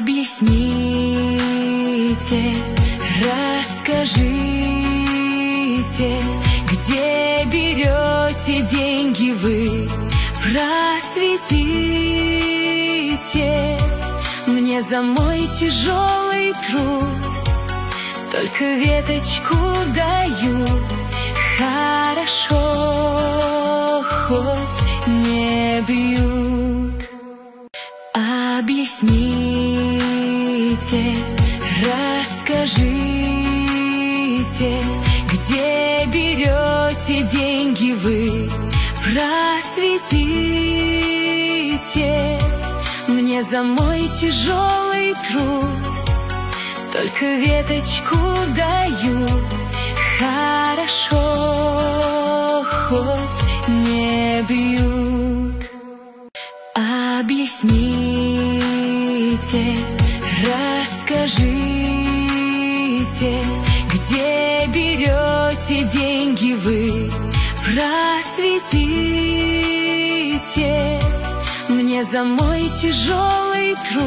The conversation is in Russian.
Объясните, расскажите, где берете деньги вы, просветите мне за мой тяжелый труд. Только веточку дают, хорошо, хоть не бьют. Объясните, расскажите, где берете деньги вы, просветите мне за мой тяжелый труд. Только веточку дают, хорошо, хоть не бьют. Объясните, расскажите, где берете деньги вы, просветите мне за мой тяжелый труд.